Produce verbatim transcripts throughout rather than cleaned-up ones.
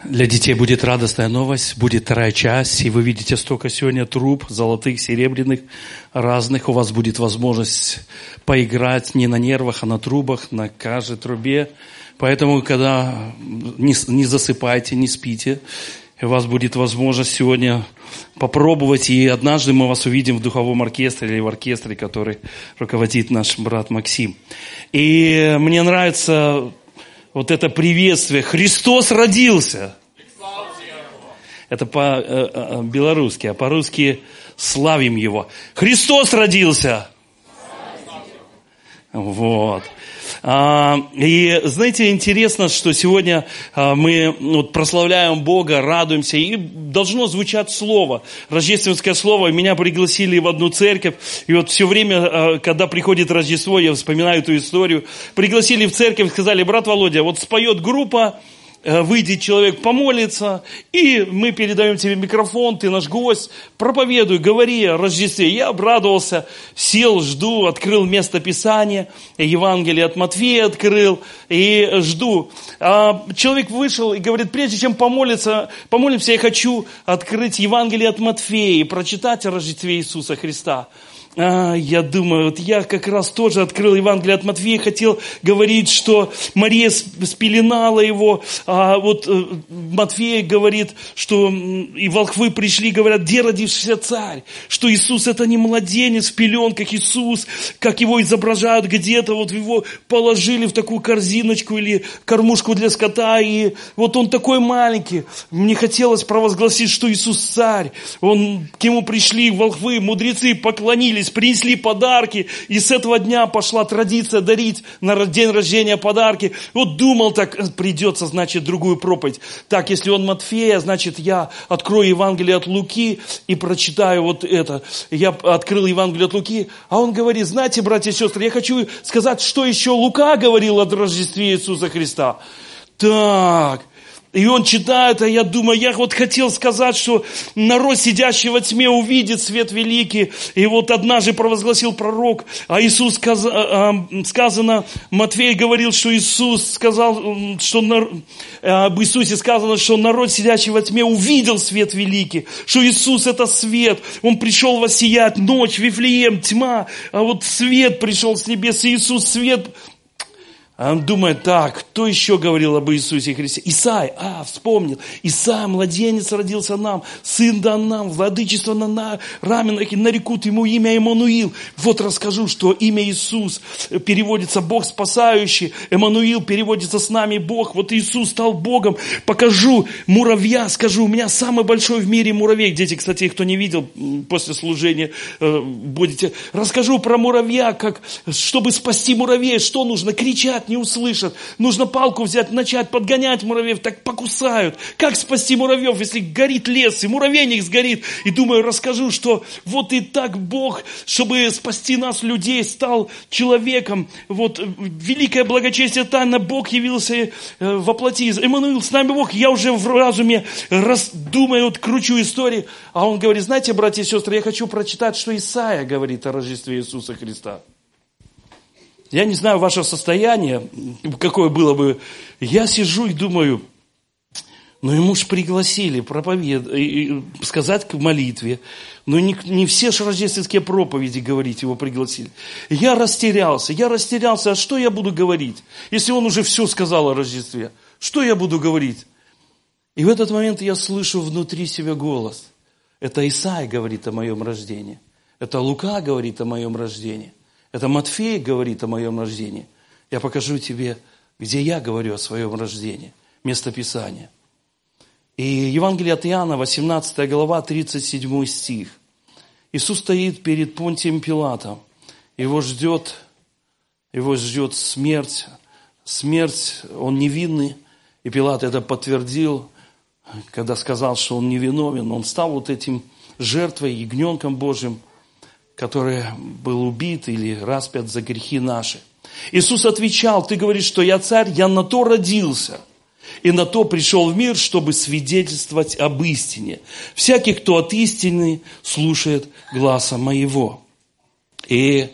Для детей будет радостная новость, будет вторая часть, и вы видите столько сегодня труб, золотых, серебряных, разных. У вас будет возможность поиграть не на нервах, а на трубах, на каждой трубе. Поэтому, когда не, не засыпайте, не спите, у вас будет возможность сегодня попробовать, и однажды мы вас увидим в духовом оркестре или в оркестре, который руководит наш брат Максим. И мне нравится вот это приветствие. Христос родился. Это по-белорусски, а по-русски славим Его. Христос родился. Вот. И знаете, интересно, что сегодня мы вот прославляем Бога, радуемся, и должно звучать слово, рождественское слово. Меня пригласили в одну церковь, и вот все время, когда приходит Рождество, я вспоминаю эту историю, пригласили в церковь, сказали: брат Володя, вот споет группа, выйдет человек, помолится, и мы передаем тебе микрофон, ты наш гость, проповедуй, говори о Рождестве. Я обрадовался, сел, жду, открыл место Писания, Евангелие от Матфея открыл, и жду. А человек вышел и говорит: прежде чем помолиться, помолимся, я хочу открыть Евангелие от Матфея и прочитать о Рождестве Иисуса Христа. А, я думаю, вот я как раз тоже открыл Евангелие от Матфея, хотел говорить, что Мария спеленала его, а вот Матфей говорит, что и волхвы пришли, говорят: где родившийся царь? Что Иисус это не младенец в пеленках, Иисус, как его изображают где-то, вот его положили в такую корзиночку или кормушку для скота, и вот он такой маленький. Мне хотелось провозгласить, что Иисус царь. Он, к нему пришли волхвы, мудрецы, поклонились, принесли подарки, и с этого дня пошла традиция дарить на день рождения подарки. Вот думал, так придется, значит, другую проповедь. Так, если он Матфея, значит, я открою Евангелие от Луки и прочитаю вот это. Я открыл Евангелие от Луки, а он говорит: знаете, братья и сестры, я хочу сказать, что еще Лука говорил о Рождестве Иисуса Христа. Так. И он читает, а я думаю, я вот хотел сказать, что народ, сидящий во тьме, увидит свет великий. И вот однажды провозгласил пророк, а Иисус, сказано, Матфей говорил, что Иисус сказал, что об Иисусе сказано, что народ, сидящий во тьме, увидел свет великий. Что Иисус это свет, Он пришел воссиять, ночь, Вифлеем, тьма, а вот свет пришел с небес, и Иисус свет. А он думает: так, кто еще говорил об Иисусе Христе? Исаия, а, вспомнил. Исаия, младенец родился нам, сын дан нам, владычество на, на раменах, и нарекут ему имя Эммануил. Вот расскажу, что имя Иисус переводится Бог спасающий, Эммануил переводится с нами Бог. Вот Иисус стал Богом. Покажу муравья, скажу, у меня самый большой в мире муравей. Дети, кстати, кто не видел, после служения будете. Расскажу про муравья, как, чтобы спасти муравей, что нужно? Кричать. Не услышат. Нужно палку взять, начать подгонять муравьев, так покусают. Как спасти муравьев, если горит лес, и муравейник сгорит? И думаю, расскажу, что вот и так Бог, чтобы спасти нас, людей, стал человеком. Вот великое благочестие тайна, Бог явился во плоти. Эммануил, с нами Бог. Я уже в разуме раздумаю, вот, кручу истории. А он говорит: знаете, братья и сестры, я хочу прочитать, что Исаия говорит о Рождестве Иисуса Христа. Я не знаю ваше состояние, какое было бы. Я сижу и думаю, ну ему ж пригласили проповедовать, сказать к молитве. Но не, не все же рождественские проповеди говорить его пригласили. Я растерялся, я растерялся, а что я буду говорить, если он уже все сказал о Рождестве? Что я буду говорить? И в этот момент я слышу внутри себя голос. Это Исаия говорит о моем рождении. Это Лука говорит о моем рождении. Это Матфей говорит о моем рождении. Я покажу тебе, где я говорю о своем рождении. Место Писания. И Евангелие от Иоанна, восемнадцатая глава, тридцать седьмой стих. Иисус стоит перед Понтием Пилатом. Его ждет, его ждет смерть. Смерть, он невинный. И Пилат это подтвердил, когда сказал, что он невиновен. Он стал вот этим жертвой, ягненком Божьим, который был убит или распят за грехи наши. Иисус отвечал: ты говоришь, что я царь, я на то родился, и на то пришел в мир, чтобы свидетельствовать об истине. Всякий, кто от истины, слушает гласа моего. И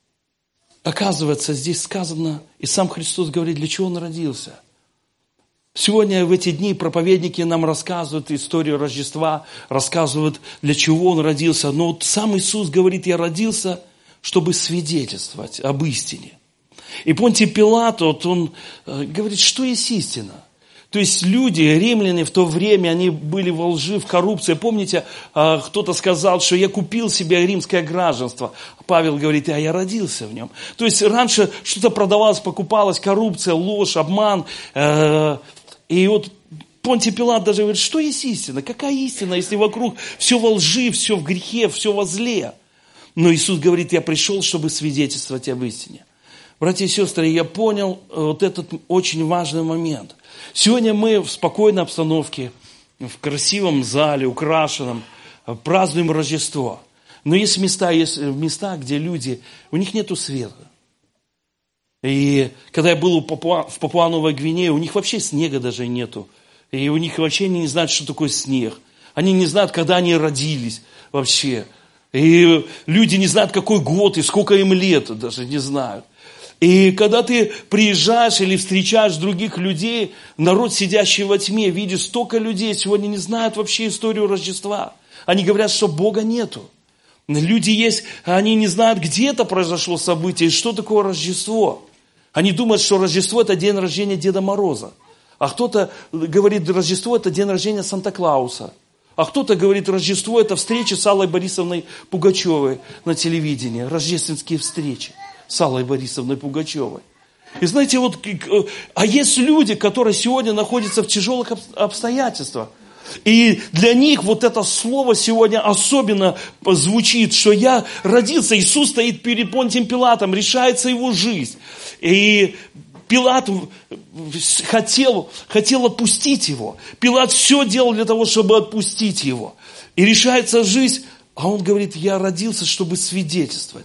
оказывается, здесь сказано, и сам Христос говорит, для чего Он родился. Сегодня в эти дни проповедники нам рассказывают историю Рождества, рассказывают, для чего Он родился. Но вот сам Иисус говорит, я родился, чтобы свидетельствовать об истине. И Понтий Пилат, вот он говорит, что есть истина? То есть люди, римляне в то время, они были во лжи, в коррупции. Помните, кто-то сказал, что я купил себе римское гражданство. Павел говорит, а я родился в нем. То есть раньше что-то продавалось, покупалось, коррупция, ложь, обман. И вот Понтий Пилат даже говорит, что есть истина? Какая истина, если вокруг все во лжи, все в грехе, все во зле? Но Иисус говорит, я пришел, чтобы свидетельствовать об истине. Братья и сестры, я понял вот этот очень важный момент. Сегодня мы в спокойной обстановке, в красивом зале, украшенном, празднуем Рождество. Но есть места, есть места, где люди, у них нету света. И когда я был в Папуа-Новой Гвинее, у них вообще снега даже нету. И у них вообще не знают, что такое снег. Они не знают, когда они родились вообще. И люди не знают, какой год и сколько им лет, даже не знают. И когда ты приезжаешь или встречаешь других людей, народ, сидящий во тьме, видишь, столько людей сегодня не знают вообще историю Рождества. Они говорят, что Бога нету. Люди есть, они не знают, где это произошло событие, и что такое Рождество. Они думают, что Рождество – это день рождения Деда Мороза. А кто-то говорит, Рождество – это день рождения Санта-Клауса. А кто-то говорит, Рождество – это встреча с Аллой Борисовной Пугачевой на телевидении. Рождественские встречи с Аллой Борисовной Пугачевой. И знаете, вот, а есть люди, которые сегодня находятся в тяжелых обстоятельствах. И для них вот это слово сегодня особенно звучит, что я родился, Иисус стоит перед Понтием Пилатом, решается его жизнь. И Пилат хотел, хотел отпустить его. Пилат все делал для того, чтобы отпустить его. И решается жизнь, а он говорит, я родился, чтобы свидетельствовать.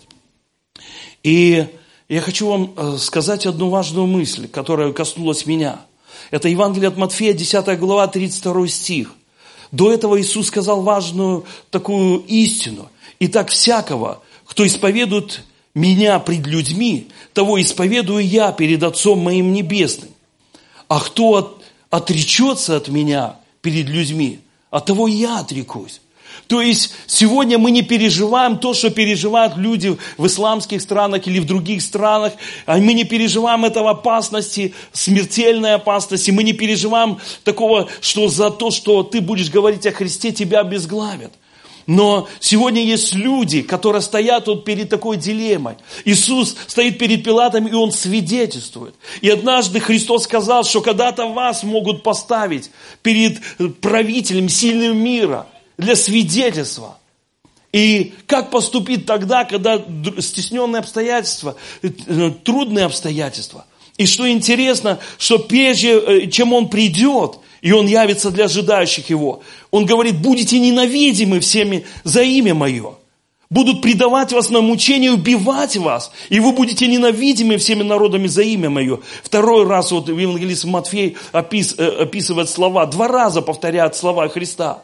И я хочу вам сказать одну важную мысль, которая коснулась меня. Это Евангелие от Матфея, десятая глава, тридцать второй стих. До этого Иисус сказал важную такую истину. Итак, всякого, кто исповедует меня пред людьми, того исповедую я перед Отцом моим Небесным. А кто от, отречется от меня перед людьми, от того я отрекусь. То есть сегодня мы не переживаем то, что переживают люди в исламских странах или в других странах. Мы не переживаем этого опасности, смертельной опасности. Мы не переживаем такого, что за то, что ты будешь говорить о Христе, тебя обезглавят. Но сегодня есть люди, которые стоят вот перед такой дилеммой. Иисус стоит перед Пилатом, и Он свидетельствует. И однажды Христос сказал, что когда-то вас могут поставить перед правителем сильным мира для свидетельства. И как поступить тогда, когда стесненные обстоятельства, трудные обстоятельства. И что интересно, что прежде чем Он придет, и Он явится для ожидающих Его, Он говорит, будете ненавидимы всеми за имя Мое. Будут предавать вас на мучение, убивать вас, и вы будете ненавидимы всеми народами за имя Мое. Второй раз вот евангелист Матфей опис, описывает слова, два раза повторяет слова Христа.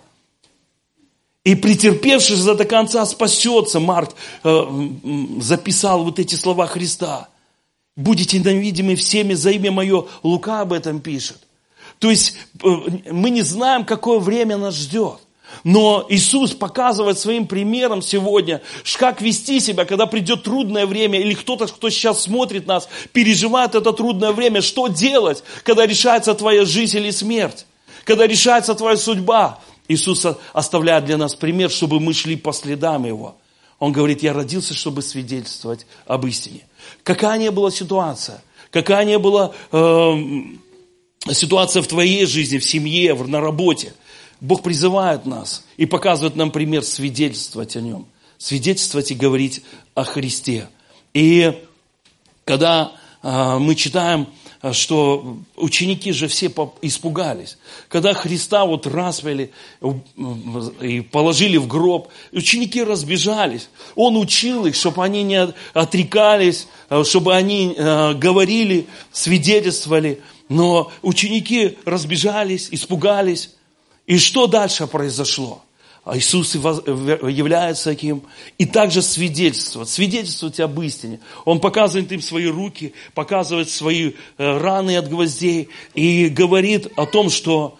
И претерпевший же до конца спасется. Марк э, записал вот эти слова Христа. Будете ненавидимы всеми за имя Мое. Лука об этом пишет. То есть э, мы не знаем, какое время нас ждет. Но Иисус показывает своим примером сегодня, как вести себя, когда придет трудное время, или кто-то, кто сейчас смотрит нас, переживает это трудное время. Что делать, когда решается твоя жизнь или смерть? Когда решается твоя судьба? Иисус оставляет для нас пример, чтобы мы шли по следам Его. Он говорит, я родился, чтобы свидетельствовать об истине. Какая ни была ситуация, какая ни была э, ситуация в твоей жизни, в семье, на работе, Бог призывает нас и показывает нам пример свидетельствовать о Нем. Свидетельствовать и говорить о Христе. И когда э, мы читаем, что ученики же все испугались. Когда Христа вот распяли и положили в гроб, ученики разбежались. Он учил их, чтобы они не отрекались, чтобы они говорили, свидетельствовали. Но ученики разбежались, испугались. И что дальше произошло? А Иисус является таким. И также свидетельствовать. Свидетельствовать об истине. Он показывает им свои руки, показывает свои раны от гвоздей и говорит о том, что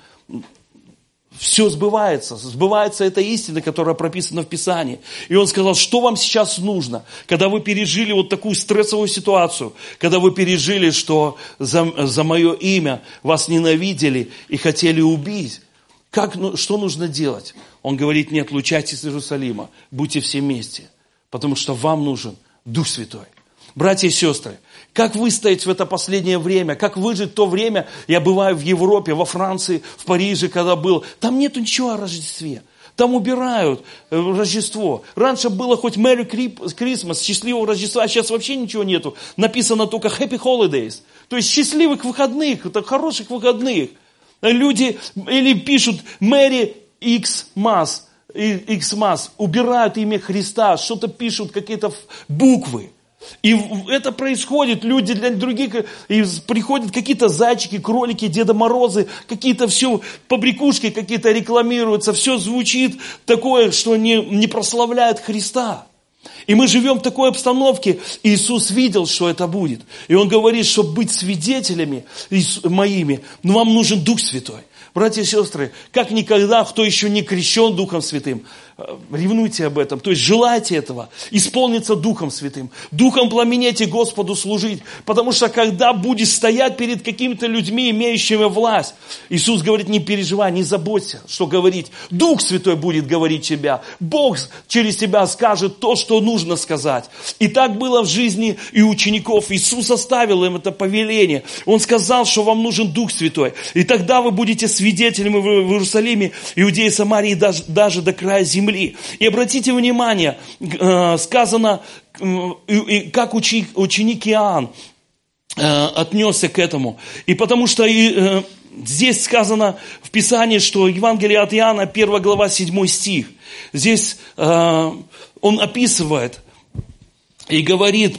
все сбывается. Сбывается эта истина, которая прописана в Писании. И он сказал, что вам сейчас нужно, когда вы пережили вот такую стрессовую ситуацию, когда вы пережили, что за, за мое имя вас ненавидели и хотели убить. Как, что нужно делать? Он говорит, не отлучайтесь из Иерусалима, будьте все вместе, потому что вам нужен Дух Святой. Братья и сестры, как выстоять в это последнее время, как выжить то время, я бываю в Европе, во Франции, в Париже, когда был, там нету ничего о Рождестве. Там убирают Рождество. Раньше было хоть Merry Christmas, счастливого Рождества, а сейчас вообще ничего нету. Написано только Happy Holidays. То есть счастливых выходных, это хороших выходных. Люди или пишут Merry Xmas, Xmas, убирают имя Христа, что-то пишут, какие-то буквы. И это происходит, люди для других, и приходят какие-то зайчики, кролики, Деда Морозы, какие-то все побрякушки какие-то рекламируются, все звучит такое, что не, не прославляет Христа. И мы живем в такой обстановке. Иисус видел, что это будет. И Он говорит, чтобы быть свидетелями моими, но вам нужен Дух Святой. Братья и сестры, как никогда, кто еще не крещен Духом Святым, ревнуйте об этом, то есть желайте этого, исполниться Духом Святым. Духом пламенейте Господу служить, потому что когда будешь стоять перед какими-то людьми, имеющими власть, Иисус говорит, не переживай, не заботься, что говорить. Дух Святой будет говорить тебя. Бог через тебя скажет то, что нужно сказать. И так было в жизни и учеников. Иисус оставил им это повеление. Он сказал, что вам нужен Дух Святой. И тогда вы будете свидетелями в Иерусалиме, Иудеи, Самарии, даже, даже до края земли. И обратите внимание, сказано, как ученик Иоанн отнесся к этому. И потому что здесь сказано в Писании, что Евангелие от Иоанна, первая глава, седьмой стих. Здесь он описывает и говорит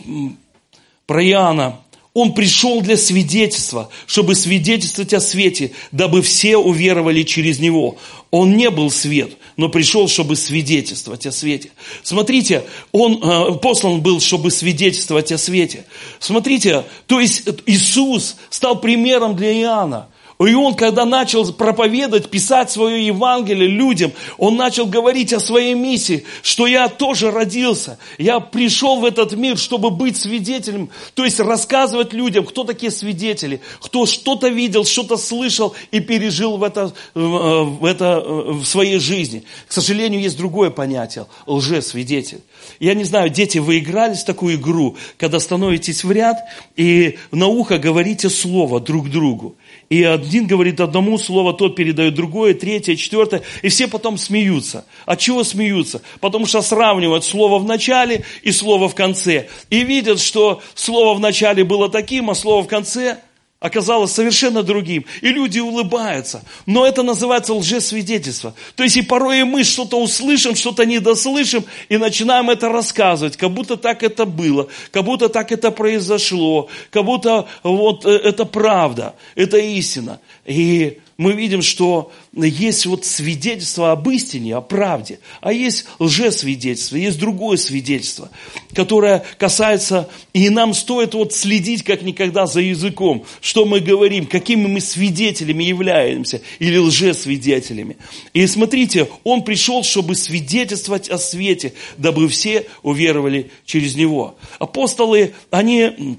про Иоанна. Он пришел для свидетельства, чтобы свидетельствовать о свете, дабы все уверовали через него. Он не был свет, но пришел, чтобы свидетельствовать о свете. Смотрите, он э, послан был, чтобы свидетельствовать о свете. Смотрите, то есть Иисус стал примером для Иоанна. И он, когда начал проповедовать, писать свое Евангелие людям, он начал говорить о своей миссии, что я тоже родился, я пришел в этот мир, чтобы быть свидетелем, то есть рассказывать людям, кто такие свидетели, кто что-то видел, что-то слышал и пережил в это, в это в своей жизни. К сожалению, есть другое понятие – лжесвидетель. Я не знаю, дети, вы играли в такую игру, когда становитесь в ряд и на ухо говорите слово друг другу. И один говорит одному слово, тот передает другое, третье, четвертое. И все потом смеются. От чего смеются? Потому что сравнивают слово в начале и слово в конце. И видят, что слово в начале было таким, а слово в конце оказалось совершенно другим. И люди улыбаются. Но это называется лжесвидетельство. То есть и порой и мы что-то услышим, что-то недослышим, и начинаем это рассказывать, как будто так это было, как будто так это произошло, как будто вот это правда, это истина. И мы видим, что есть вот свидетельство об истине, о правде, а есть лжесвидетельство, есть другое свидетельство, которое касается, и нам стоит вот следить как никогда за языком, что мы говорим, какими мы свидетелями являемся или лжесвидетелями. И смотрите, он пришел, чтобы свидетельствовать о свете, дабы все уверовали через него. Апостолы, они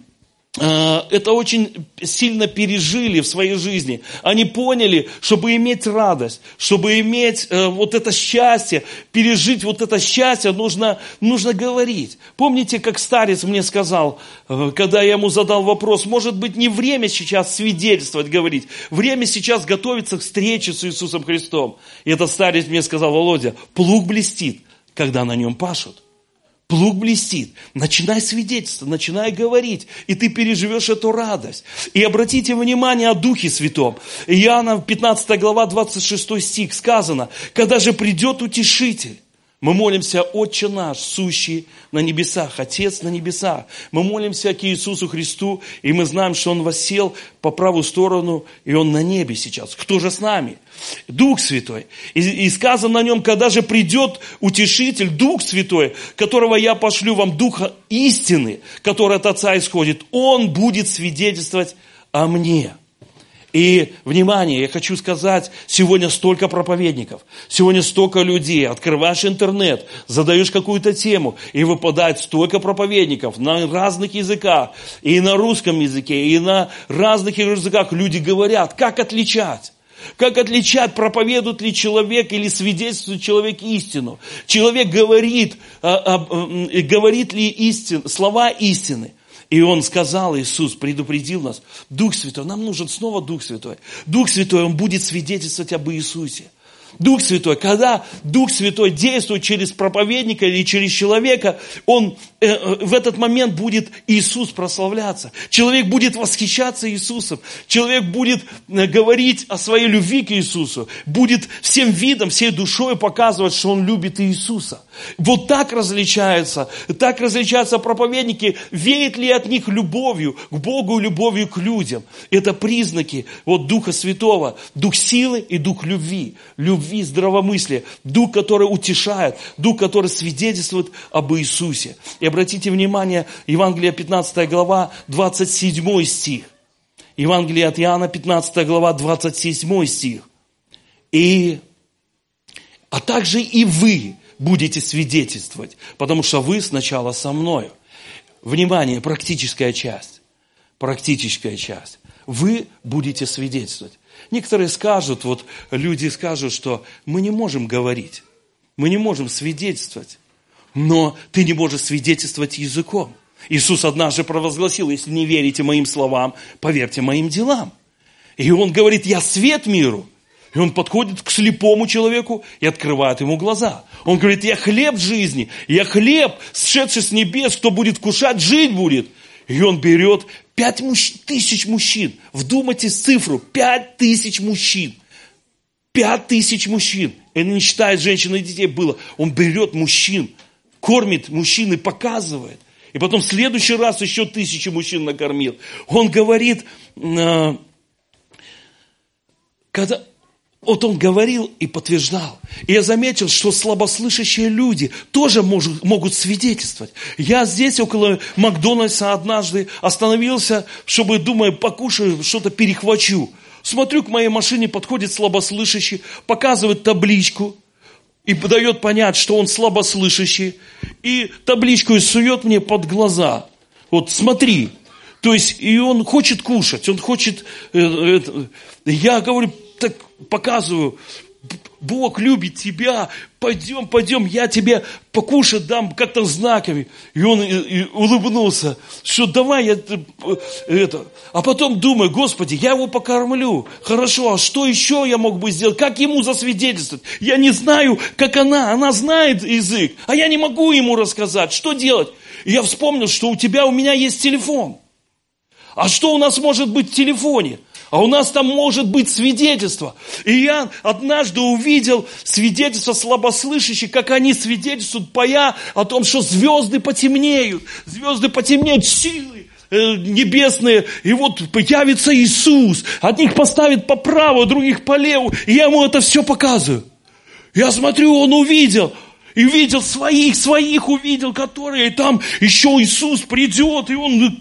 это очень сильно пережили в своей жизни. Они поняли, чтобы иметь радость, чтобы иметь э, вот это счастье, пережить вот это счастье, нужно, нужно говорить. Помните, как старец мне сказал, э, когда я ему задал вопрос, может быть, не время сейчас свидетельствовать, говорить, время сейчас готовиться к встрече с Иисусом Христом. И этот старец мне сказал: Володя, плуг блестит, когда на нем пашут. Плуг блестит. Начинай свидетельствовать, начинай говорить, и ты переживешь эту радость. И обратите внимание о Духе Святом. Иоанна, пятнадцатая глава, двадцать шестой стих сказано: когда же придет Утешитель, Мы молимся: Отче наш, сущий на небесах, Отец на небесах. Мы молимся к Иисусу Христу, и мы знаем, что Он воссел по правую сторону, и Он на небе сейчас. Кто же с нами? Дух Святой. И, и сказано о Нем: когда же придет Утешитель, Дух Святой, которого я пошлю вам, Духа истины, который от Отца исходит, Он будет свидетельствовать о мне. И, внимание, я хочу сказать, сегодня столько проповедников, сегодня столько людей, открываешь интернет, задаешь какую-то тему, и выпадает столько проповедников на разных языках, и на русском языке, и на разных языках люди говорят, как отличать. Как отличать, проповедует ли человек или свидетельствует человек истину. Человек говорит, а, а, говорит ли истин, слова истины. И Он сказал, Иисус предупредил нас: Дух Святой, нам нужен снова Дух Святой. Дух Святой, Он будет свидетельствовать об Иисусе. Дух Святой, когда Дух Святой действует через проповедника или через человека, он, э, в этот момент будет Иисус прославляться. Человек будет восхищаться Иисусом. Человек будет э, говорить о своей любви к Иисусу. Будет всем видом, всей душой показывать, что он любит Иисуса. Вот так различаются, так различаются проповедники, веет ли от них любовью к Богу и любовью к людям. Это признаки вот Духа Святого, Дух силы и Дух любви, любви, здравомыслия, Дух, который утешает, Дух, который свидетельствует об Иисусе. И обратите внимание, Евангелие пятнадцатая глава, двадцать седьмой стих. Евангелие от Иоанна, пятнадцатая глава, двадцать седьмой стих. И, а также и вы будете свидетельствовать, потому что вы сначала со мною. Внимание, практическая часть. Практическая часть. Вы будете свидетельствовать. Некоторые скажут, вот люди скажут, что мы не можем говорить, мы не можем свидетельствовать, но ты не можешь свидетельствовать языком. Иисус однажды провозгласил: если не верите моим словам, поверьте моим делам. И Он говорит: я свет миру. И Он подходит к слепому человеку и открывает ему глаза. Он говорит: я хлеб жизни, я хлеб, сшедший с небес, кто будет кушать, жить будет. И Он берет пять мужч... тысяч мужчин. Вдумайтесь в цифру: пять тысяч мужчин. Пять тысяч мужчин. И не считает женщин и детей было. Он берет мужчин, кормит мужчин и показывает. И потом в следующий раз еще тысячи мужчин накормил. Он говорит, э, когда... Вот Он говорил и подтверждал. И я заметил, что слабослышащие люди тоже может, могут свидетельствовать. Я здесь около Макдональдса однажды остановился, чтобы, думаю, покушаю, что-то перехвачу. Смотрю, к моей машине подходит слабослышащий, показывает табличку и дает понять, что он слабослышащий. И табличку сует мне под глаза. Вот смотри. То есть, и он хочет кушать, он хочет... Э, э, я говорю... Так показываю, Бог любит тебя, пойдем, пойдем, я тебе покушать дам как-то знаками. И он и, и улыбнулся, что давай я это. А потом думаю: Господи, я его покормлю. Хорошо, а что еще я мог бы сделать? Как ему засвидетельствовать? Я не знаю, как она, она знает язык, а я не могу ему рассказать. Что делать? И я вспомнил, что у тебя, у меня есть телефон. А что у нас может быть в телефоне? А у нас там может быть свидетельство. И я однажды увидел свидетельство слабослышащих, как они свидетельствуют, поя о том, что звезды потемнеют. Звезды потемнеют, силы э, небесные. И вот появится Иисус. Одних поставит по правую, других по левую. И я ему это все показываю. Я смотрю, он увидел. И видел своих, своих увидел, которые там еще Иисус придет. И он...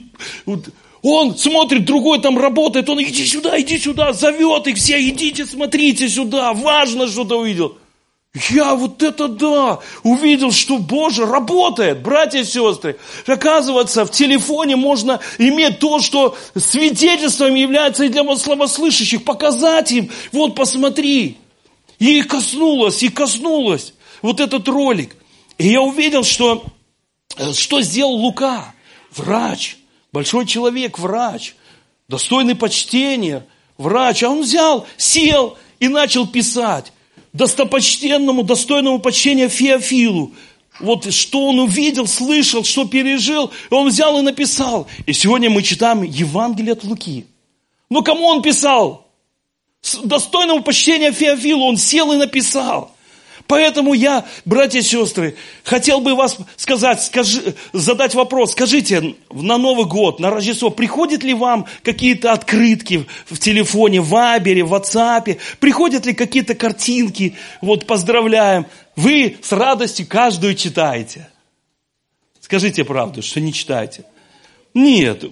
Он смотрит, другой там работает, он: иди сюда, иди сюда, зовет их все: идите, смотрите сюда, важно что-то увидел. Я вот это да, увидел, что Боже работает, братья и сестры. Оказывается, в телефоне можно иметь то, что свидетельством является и для слабослышащих, показать им: вот посмотри. И коснулось, и коснулось вот этот ролик. И я увидел, что, что сделал Лука, врач. Большой человек, врач, достойный почтения, врач. А он взял, сел и начал писать достопочтенному, достойному почтения Феофилу. Вот что он увидел, слышал, что пережил, он взял и написал. И сегодня мы читаем Евангелие от Луки. Но кому он писал? Достойному почтения Феофилу он сел и написал. Поэтому я, братья и сестры, хотел бы вас сказать, скажи, задать вопрос. Скажите, на Новый год, на Рождество, приходят ли вам какие-то открытки в телефоне, в Вайбере, в Ватсапе? Приходят ли какие-то картинки? Вот, поздравляем. Вы с радостью каждую читаете. Скажите правду, что не читаете. Нет.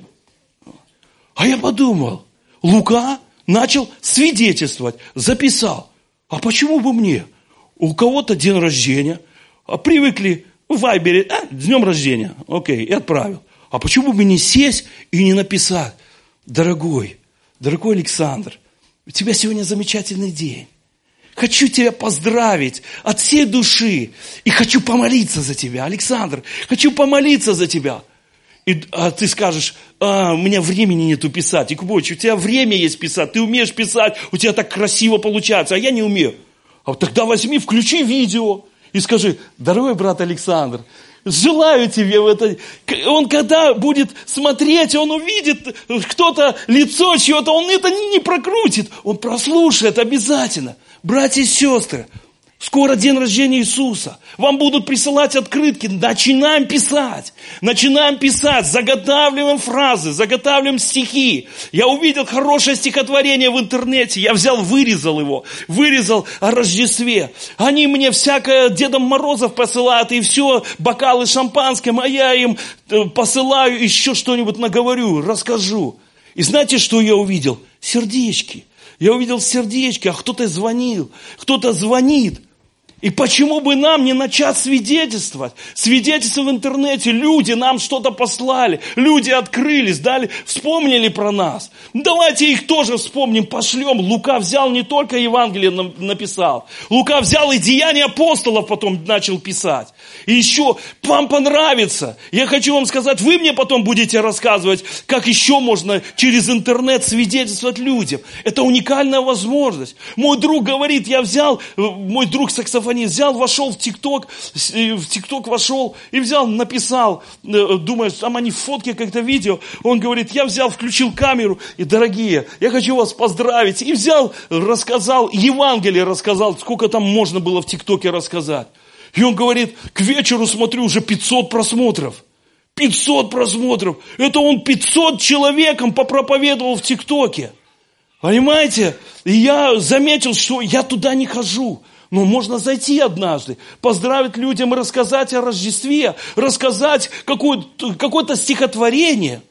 А я подумал, Лука начал свидетельствовать, записал. А почему бы мне? У кого-то день рождения, а привыкли в Вайбере, а, с днем рождения, окей, и отправил. А почему бы не сесть и не написать, дорогой, дорогой Александр, у тебя сегодня замечательный день. Хочу тебя поздравить от всей души и хочу помолиться за тебя, Александр, хочу помолиться за тебя. И, а ты скажешь, а, у меня времени нету писать. Якубович, у тебя время есть писать, ты умеешь писать, у тебя так красиво получается, а я не умею. А тогда возьми, включи видео и скажи, дорогой брат Александр, желаю тебе в это. Он когда будет смотреть, он увидит кто-то лицо чье-то, он это не прокрутит, он прослушает обязательно. Братья и сестры, скоро день рождения Иисуса. Вам будут присылать открытки. Начинаем писать. Начинаем писать. Заготавливаем фразы. Заготавливаем стихи. Я увидел хорошее стихотворение в интернете. Я взял, вырезал его. Вырезал о Рождестве. Они мне всякое Дедом Морозов посылают. И все, бокалы шампанским. А я им посылаю еще что-нибудь наговорю. Расскажу. И знаете, что я увидел? Сердечки. Я увидел сердечки. А кто-то звонил. Кто-то звонит. И почему бы нам не начать свидетельствовать? Свидетельство в интернете. Люди нам что-то послали. Люди открылись, дали, вспомнили про нас. Давайте их тоже вспомним, пошлем. Лука взял не только Евангелие написал. Лука взял и Деяния апостолов потом начал писать. И еще вам понравится. Я хочу вам сказать, вы мне потом будете рассказывать, как еще можно через интернет свидетельствовать людям. Это уникальная возможность. Мой друг говорит, я взял, мой друг саксофонист, взял, вошел в ТикТок, в ТикТок вошел и взял, написал, думаю, там они фотки, как-то видео. Он говорит, я взял, включил камеру, и, дорогие, я хочу вас поздравить. И взял, рассказал, Евангелие рассказал, сколько там можно было в ТикТоке рассказать. И он говорит, к вечеру смотрю, уже пятьсот просмотров. пятьсот просмотров. Это он пятьсот человекам попроповедовал в ТикТоке. Понимаете? И я заметил, что я туда не хожу. Но можно зайти однажды, поздравить людям и рассказать о Рождестве, рассказать какое-то, какое-то стихотворение.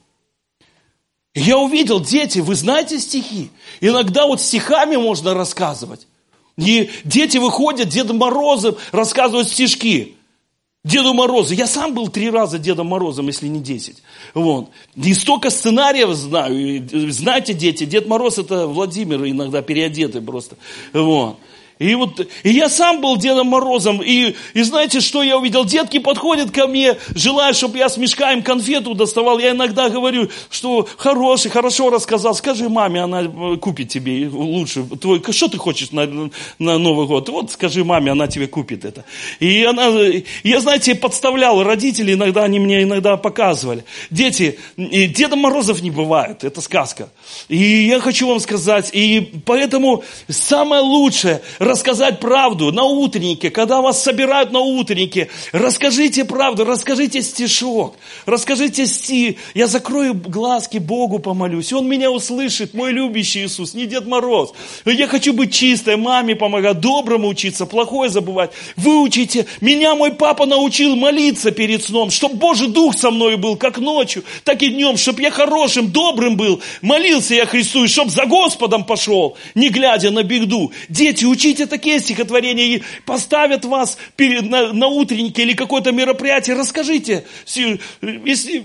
И я увидел, дети, вы знаете стихи? Иногда вот стихами можно рассказывать. И дети выходят, Дедом Морозом рассказывают стишки. Деду Морозу. Я сам был три раза Дедом Морозом, если не десять. Вот. И столько сценариев знаю. И, знаете, дети, Дед Мороз это Владимир, иногда переодетый просто. Вот. И вот, и я сам был Дедом Морозом, и, и знаете, что я увидел? Детки подходят ко мне, желая, чтобы я с мешка им конфету доставал. Я иногда говорю, что хороший, хорошо рассказал, скажи маме, она купит тебе лучше. Твой, что ты хочешь на, на Новый год? Вот скажи маме, она тебе купит это. И она, я, знаете, подставлял родителей, иногда они мне иногда показывали. Дети, Деда Морозов не бывает, это сказка. И я хочу вам сказать, и поэтому самое лучшее – рассказать правду на утреннике, когда вас собирают на утреннике, расскажите правду, расскажите стишок, расскажите стих. Я закрою глазки, Богу помолюсь, Он меня услышит, мой любящий Иисус, не Дед Мороз. Я хочу быть чистой, маме помогать, доброму учиться, плохое забывать. Выучите. Меня мой папа научил молиться перед сном, чтобы Божий Дух со мной был, как ночью, так и днем, чтобы я хорошим, добрым был. Молился я Христу, и чтобы за Господом пошел, не глядя на беду. Дети, учите такие стихотворения, и поставят вас перед, на, на утреннике или какое-то мероприятие, расскажите, если,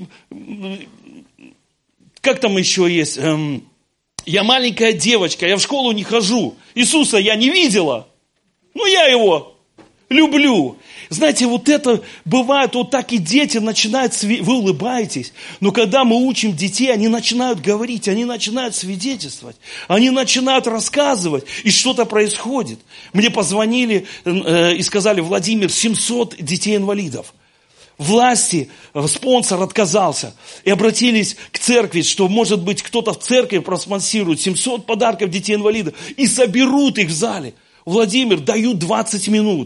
как там еще есть, эм, я маленькая девочка, я в школу не хожу, Иисуса я не видела, но я его люблю. Знаете, вот это бывает, вот так и дети начинают, вы улыбаетесь, но когда мы учим детей, они начинают говорить, они начинают свидетельствовать, они начинают рассказывать, и что-то происходит. Мне позвонили э, и сказали, Владимир, семьсот детей-инвалидов. Власти, спонсор отказался, и обратились к церкви, что, может быть, кто-то в церкви проспонсирует семьсот подарков детей-инвалидов, и соберут их в зале. Владимир, дают двадцать минут.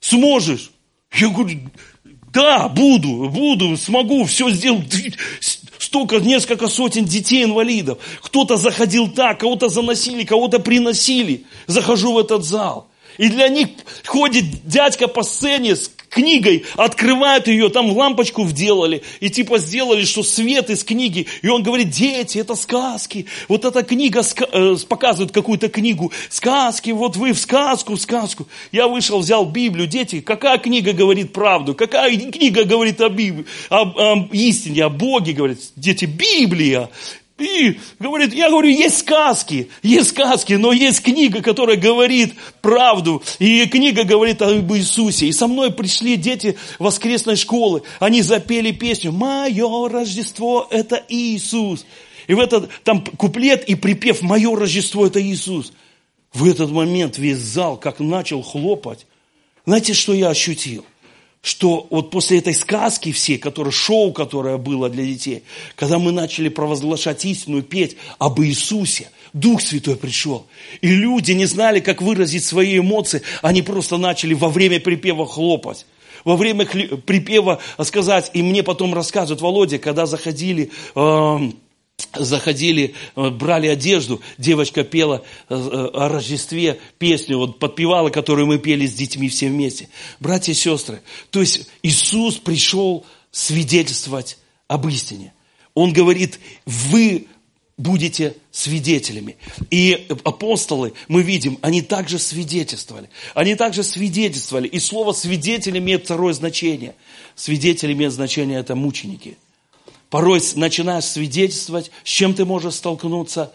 Сможешь? Я говорю, да, буду, буду, смогу, все сделать. Столько, несколько сотен детей-инвалидов. Кто-то заходил так, кого-то заносили, кого-то приносили. Захожу в этот зал. И для них ходит дядька по сцене с книгой, открывают ее, там лампочку вделали, и типа сделали, что свет из книги. И он говорит, дети, это сказки. Вот эта книга, э, показывает какую-то книгу, сказки, вот вы в сказку, в сказку. Я вышел, взял Библию, дети, какая книга говорит правду? Какая книга говорит о Библии, об, об истине, о Боге, говорит, дети, Библия. И говорит, я говорю, есть сказки, есть сказки, но есть книга, которая говорит правду, и книга говорит об Иисусе. И со мной пришли дети воскресной школы, они запели песню «Мое Рождество – это Иисус». И в этот там куплет и припев «Мое Рождество – это Иисус». В этот момент весь зал как начал хлопать. Знаете, что я ощутил? Что вот после этой сказки всей, которое, шоу, которое было для детей, когда мы начали провозглашать истину, петь об Иисусе, Дух Святой пришел. И люди не знали, как выразить свои эмоции, они просто начали во время припева хлопать. Во время хли- припева сказать, и мне потом рассказывают, Володя, когда заходили... Э- Заходили, брали одежду, девочка пела о Рождестве песню, вот подпевала, которую мы пели с детьми все вместе. Братья и сестры, то есть Иисус пришел свидетельствовать об истине. Он говорит, вы будете свидетелями. И апостолы, мы видим, они также свидетельствовали. Они также свидетельствовали. И слово свидетель имеет второе значение. Свидетель имеет значение, это мученики. Порой начинаешь свидетельствовать, с чем ты можешь столкнуться,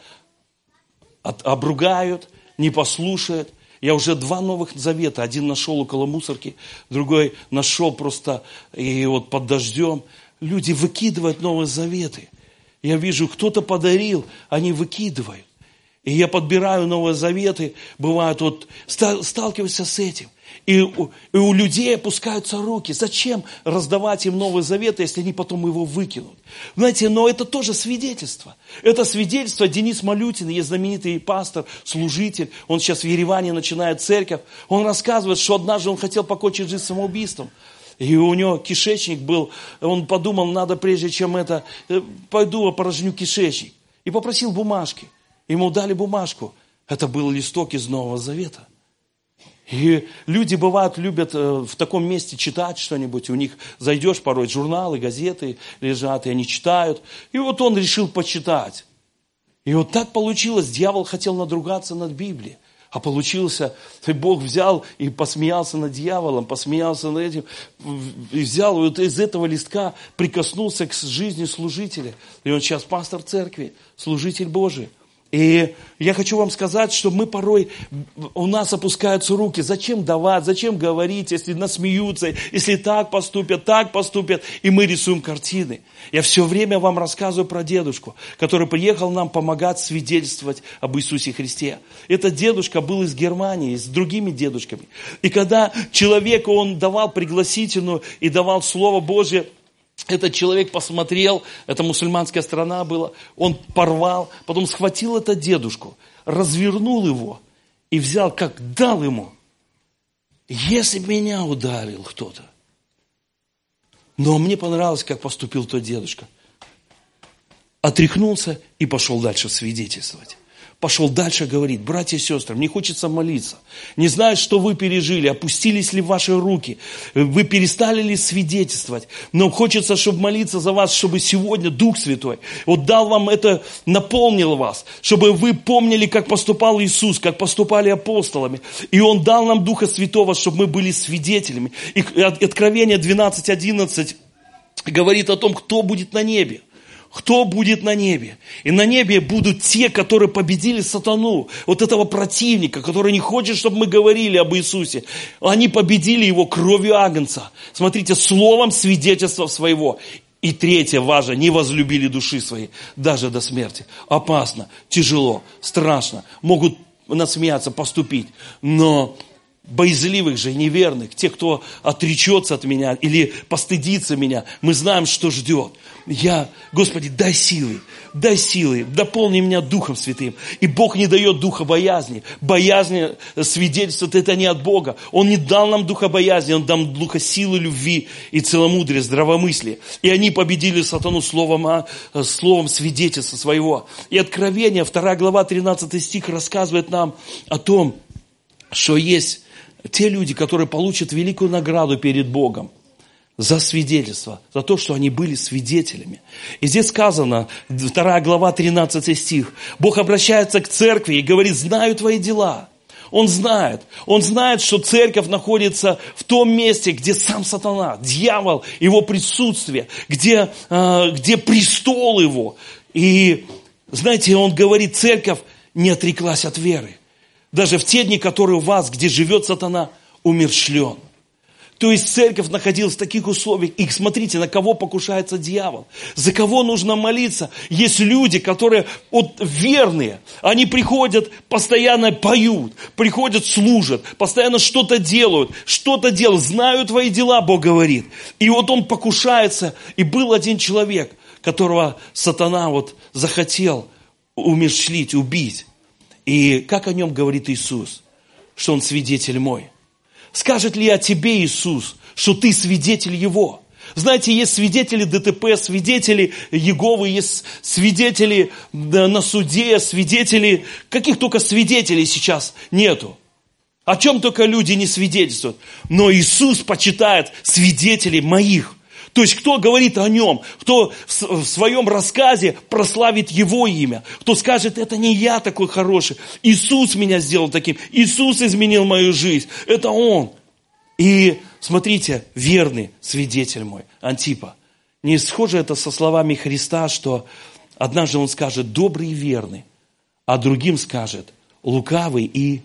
от, обругают, не послушают. Я уже два новых завета, один нашел около мусорки, другой нашел просто и вот под дождем. Люди выкидывают новые заветы. Я вижу, кто-то подарил, они выкидывают. И я подбираю новые заветы, бывает, вот сталкиваешься с этим. И у, и у людей опускаются руки. Зачем раздавать им Новый Завет, если они потом его выкинут? Знаете, но это тоже свидетельство. Это свидетельство. Денис Малютин, есть знаменитый пастор, служитель. Он сейчас в Ереване начинает церковь. Он рассказывает, что однажды он хотел покончить жизнь самоубийством. И у него кишечник был. Он подумал, надо прежде чем это, пойду опорожню кишечник. И попросил бумажки. Ему дали бумажку. Это был листок из Нового Завета. И люди, бывают, любят в таком месте читать что-нибудь. У них зайдешь порой, журналы, газеты лежат, и они читают. И вот он решил почитать. И вот так получилось. Дьявол хотел надругаться над Библией. А получился, и Бог взял и посмеялся над дьяволом, посмеялся над этим. И взял вот из этого листка, прикоснулся к жизни служителя. И он сейчас пастор церкви, служитель Божий. И я хочу вам сказать, что мы порой, у нас опускаются руки. Зачем давать, зачем говорить, если нас смеются, если так поступят, так поступят, и мы рисуем картины. Я все время вам рассказываю про дедушку, который приехал нам помогать свидетельствовать об Иисусе Христе. Этот дедушка был из Германии, с другими дедушками. И когда человеку он давал пригласительную и давал Слово Божье, этот человек посмотрел, это мусульманская страна была, он порвал, потом схватил этот дедушку, развернул его и взял, как дал ему. Если бы меня ударил кто-то. Но мне понравилось, как поступил тот дедушка. Отряхнулся и пошел дальше свидетельствовать. Пошел дальше говорить, братья и сестры, мне хочется молиться. Не знаю, что вы пережили, опустились ли ваши руки, вы перестали ли свидетельствовать. Но хочется, чтобы молиться за вас, чтобы сегодня Дух Святой вот дал вам это, наполнил вас, чтобы вы помнили, как поступал Иисус, как поступали апостолами. И Он дал нам Духа Святого, чтобы мы были свидетелями. И Откровение двенадцать одиннадцать говорит о том, кто будет на небе. Кто будет на небе? И на небе будут те, которые победили сатану, вот этого противника, который не хочет, чтобы мы говорили об Иисусе. Они победили его кровью агнца. Смотрите, словом свидетельства своего. И третье, важно, не возлюбили души своей, даже до смерти. Опасно, тяжело, страшно. Могут насмеяться, поступить. Но боязливых же, неверных, тех, кто отречется от меня или постыдится меня, мы знаем, что ждет. Я, Господи, дай силы, дай силы, дополни меня Духом Святым. И Бог не дает духа боязни. Боязнь свидетельствует, это не от Бога. Он не дал нам духа боязни, Он дал духа силы, любви и целомудрия, здравомыслия. И они победили сатану словом, словом свидетельства своего. И Откровение, вторая глава, тринадцатый стих рассказывает нам о том, что есть те люди, которые получат великую награду перед Богом за свидетельство, за то, что они были свидетелями. И здесь сказано, вторая глава, тринадцатый стих, Бог обращается к церкви и говорит: знаю твои дела. Он знает, он знает, что церковь находится в том месте, где сам сатана, дьявол, его присутствие, где, где престол его. И знаете, он говорит: церковь не отреклась от веры. Даже в те дни, которые у вас, где живет сатана, умерщвлен. То есть церковь находилась в таких условиях. И смотрите, на кого покушается дьявол. За кого нужно молиться. Есть люди, которые вот, верные. Они приходят, постоянно поют, приходят, служат, постоянно что-то делают, что-то делают. Знаю твои дела, Бог говорит. И вот он покушается. И был один человек, которого сатана вот захотел умерщвлить, убить. И как о нем говорит Иисус? Что он свидетель мой. Скажет ли о тебе Иисус, что ты свидетель Его? Знаете, есть свидетели ДТП, свидетели Иеговы, есть свидетели на суде, свидетели, каких только свидетелей сейчас нету. О чем только люди не свидетельствуют. Но Иисус почитает свидетелей моих. То есть, кто говорит о нем, кто в своем рассказе прославит его имя, кто скажет: это не я такой хороший, Иисус меня сделал таким, Иисус изменил мою жизнь, это Он. И смотрите, верный свидетель мой, Антипа. Не схоже это со словами Христа, что однажды Он скажет: добрый и верный, а другим скажет: лукавый и,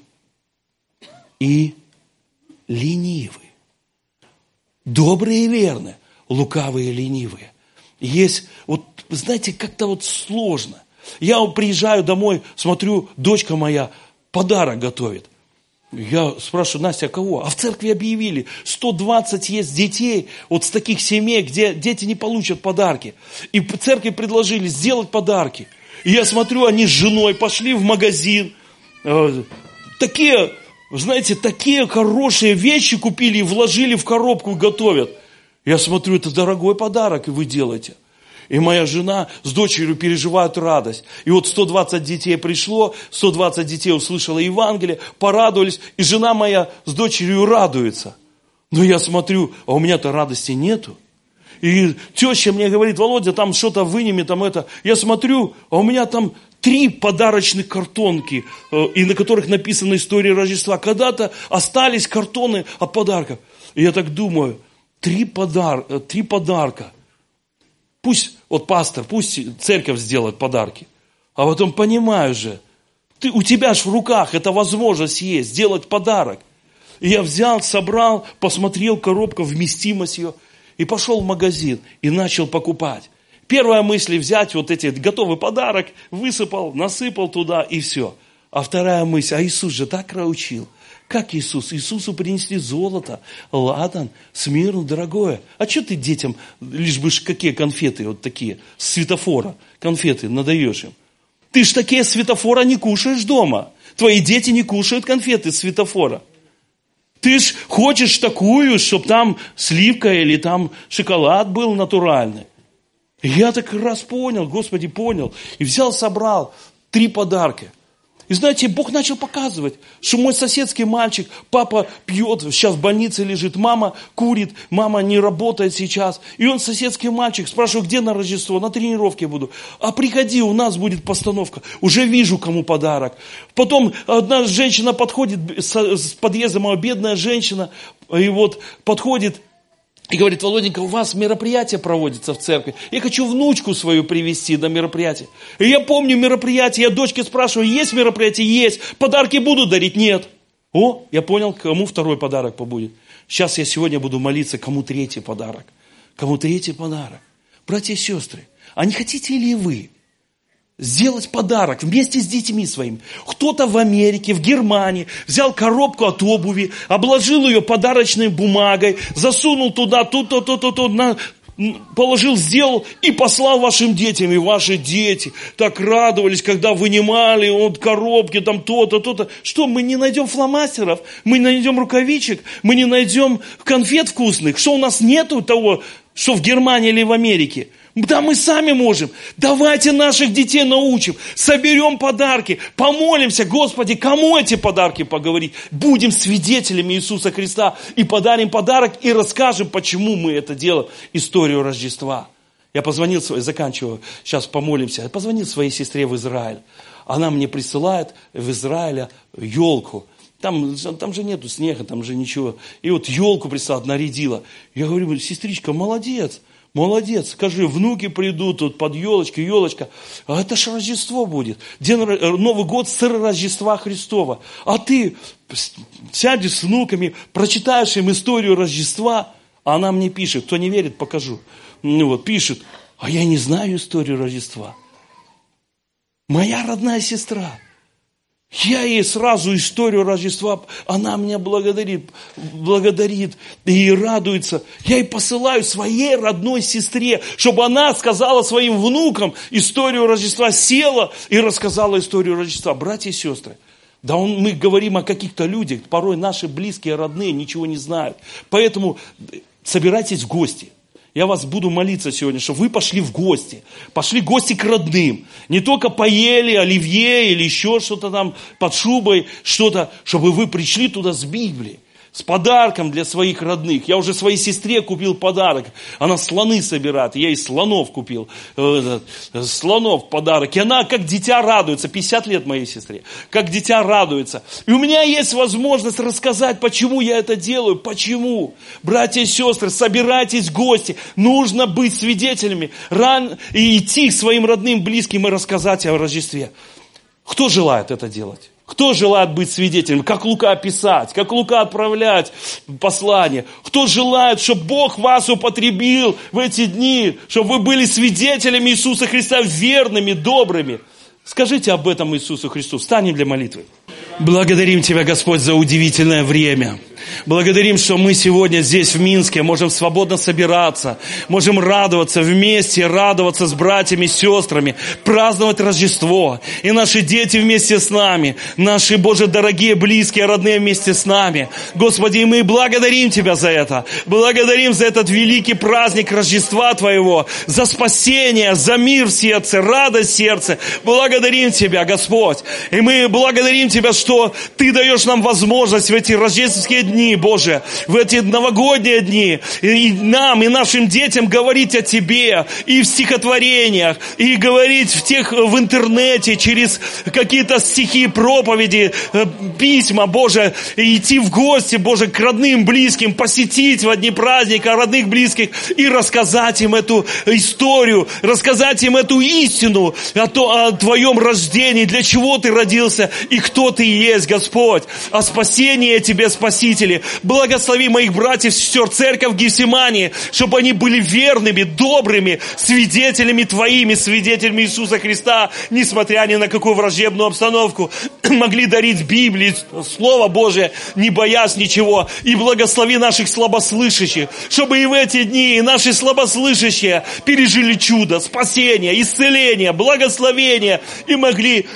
и ленивый. Добрый и верный. Лукавые, ленивые. Есть, вот, знаете, как-то вот сложно. Я приезжаю домой, смотрю, дочка моя подарок готовит. Я спрашиваю: Настя, а кого? А в церкви объявили, сто двадцать есть детей, вот с таких семей, где дети не получат подарки. И в церкви предложили сделать подарки. И я смотрю, они с женой пошли в магазин. Такие, знаете, такие хорошие вещи купили и вложили в коробку и готовят. Я смотрю, это дорогой подарок, и вы делаете. И моя жена с дочерью переживают радость. И вот сто двадцать детей пришло, сто двадцать детей услышало Евангелие, порадовались, и жена моя с дочерью радуется. Но я смотрю, а у меня-то радости нету. И теща мне говорит: Володя, там что-то вынеми, там это. Я смотрю, а у меня там три подарочных картонки, и на которых написана история Рождества. Когда-то остались картоны от подарков. И я так думаю, Три, подар... Три подарка. Пусть, вот пастор, пусть церковь сделает подарки. А потом понимаю же, ты, у тебя же в руках эта возможность есть, сделать подарок. И я взял, собрал, посмотрел коробку, вместимость ее, и пошел в магазин, и начал покупать. Первая мысль взять вот эти готовый подарок, высыпал, насыпал туда, и все. А вторая мысль: а Иисус же так научил. Как Иисус? Иисусу принесли золото, ладан, смирну, дорогое. А что ты детям, лишь бы какие конфеты вот такие, с светофора, конфеты надаешь им? Ты ж такие светофора не кушаешь дома. Твои дети не кушают конфеты с светофора. Ты ж хочешь такую, чтобы там сливка или там шоколад был натуральный. И я так раз понял, Господи, понял. И взял, собрал три подарка. И знаете, Бог начал показывать, что мой соседский мальчик, папа пьет, сейчас в больнице лежит, мама курит, мама не работает сейчас. И он соседский мальчик, спрашиваю: где на Рождество? На тренировке буду. А приходи, у нас будет постановка. Уже вижу, кому подарок. Потом одна женщина подходит с подъезда, моя бедная женщина, и вот подходит и говорит: Володенька, у вас мероприятие проводится в церкви. Я хочу внучку свою привезти на мероприятие. И я помню мероприятие, я дочке спрашиваю: есть мероприятие? Есть. Подарки буду дарить? Нет. О, я понял, кому второй подарок побудет. Сейчас я сегодня буду молиться, кому третий подарок. Кому третий подарок. Братья и сестры, а не хотите ли вы сделать подарок вместе с детьми своими. Кто-то в Америке, в Германии взял коробку от обуви, обложил ее подарочной бумагой, засунул туда, тут-то, тут-то, тут, на, положил, сделал и послал вашим детям. И ваши дети так радовались, когда вынимали от коробки там то-то, то-то. Что, мы не найдем фломастеров? Мы не найдем рукавичек? Мы не найдем конфет вкусных? Что, у нас нету того, что в Германии или в Америке? Да мы сами можем. Давайте наших детей научим. Соберем подарки. Помолимся. Господи, кому эти подарки поговорить? Будем свидетелями Иисуса Христа. И подарим подарок. И расскажем, почему мы это делаем. Историю Рождества. Я позвонил, заканчиваю. Сейчас помолимся. Я позвонил своей сестре в Израиль. Она мне присылает в Израиле елку. Там, там же нету снега, там же ничего. И вот елку прислала, нарядила. Я говорю, сестричка, молодец. Молодец, скажи, внуки придут тут под елочкой, елочка. А это ж Рождество будет. День, Новый год с Рождества Христова. А ты сядешь с внуками, прочитаешь им историю Рождества. А она мне пишет, кто не верит, покажу. Ну вот, пишет, а я не знаю историю Рождества. Моя родная сестра. Я ей сразу историю Рождества, она меня благодарит, благодарит и радуется. Я ей посылаю своей родной сестре, чтобы она сказала своим внукам историю Рождества, села и рассказала историю Рождества. Братья и сестры, да он, мы говорим о каких-то людях, порой наши близкие, родные ничего не знают. Поэтому собирайтесь в гости. Я вас буду молиться сегодня, чтобы вы пошли в гости. Пошли в гости к родным. Не только поели оливье или еще что-то там под шубой, что-то, чтобы вы пришли туда с Библией. С подарком для своих родных. Я уже своей сестре купил подарок. Она слоны собирает. Я ей слонов купил. Слонов подарок. И она как дитя радуется. пятьдесят лет моей сестре. Как дитя радуется. И у меня есть возможность рассказать, почему я это делаю. Почему? Братья и сестры, собирайтесь в гости. Нужно быть свидетелями. Ран... И идти к своим родным, близким и рассказать о Рождестве. Кто желает это делать? Кто желает быть свидетелем? Как Лука писать? Как Лука отправлять послание? Кто желает, чтобы Бог вас употребил в эти дни? Чтобы вы были свидетелями Иисуса Христа, верными, добрыми? Скажите об этом Иисусу Христу. Встанем для молитвы. Благодарим Тебя, Господь, за удивительное время. Благодарим, что мы сегодня здесь, в Минске, можем свободно собираться, можем радоваться вместе, радоваться с братьями, сестрами, праздновать Рождество. И наши дети вместе с нами, наши, Боже, дорогие, близкие, родные вместе с нами. Господи, и мы благодарим Тебя за это. Благодарим за этот великий праздник Рождества Твоего, за спасение, за мир в сердце, радость в сердце. Благодарим Тебя, Господь. И мы благодарим Тебя, что Ты даешь нам возможность в эти рождественские дни, Боже, в эти новогодние дни и нам, и нашим детям говорить о Тебе и в стихотворениях, и говорить в тех в интернете, через какие-то стихи, проповеди, письма, Боже, и идти в гости, Боже, к родным, близким, посетить в дни праздника родных, близких и рассказать им эту историю, рассказать им эту истину о, то, о Твоем рождении, для чего Ты родился и кто Ты есть, Господь, о спасении Тебе, Спаситель. Благослови моих братьев и сестер, церковь в Гефсимании, чтобы они были верными, добрыми, свидетелями Твоими, свидетелями Иисуса Христа, несмотря ни на какую враждебную обстановку, могли дарить Библию, Слово Божие, не боясь ничего. И благослови наших слабослышащих, чтобы и в эти дни наши слабослышащие пережили чудо, спасение, исцеление, благословение и могли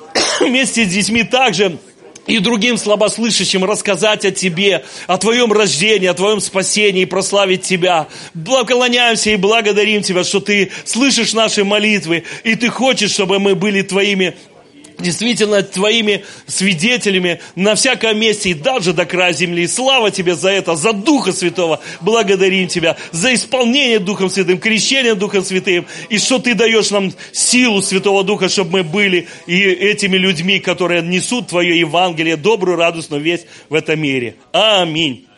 вместе с детьми также и другим слабослышащим рассказать о Тебе, о Твоем рождении, о Твоем спасении и прославить Тебя. Благоклоняемся и благодарим Тебя, что Ты слышишь наши молитвы, и Ты хочешь, чтобы мы были Твоими, действительно Твоими свидетелями на всяком месте и даже до края земли. Слава Тебе за это, за Духа Святого. Благодарим Тебя за исполнение Духом Святым, крещение Духом Святым. И что Ты даешь нам силу Святого Духа, чтобы мы были и этими людьми, которые несут Твое Евангелие, добрую, радостную весть в этом мире. Аминь.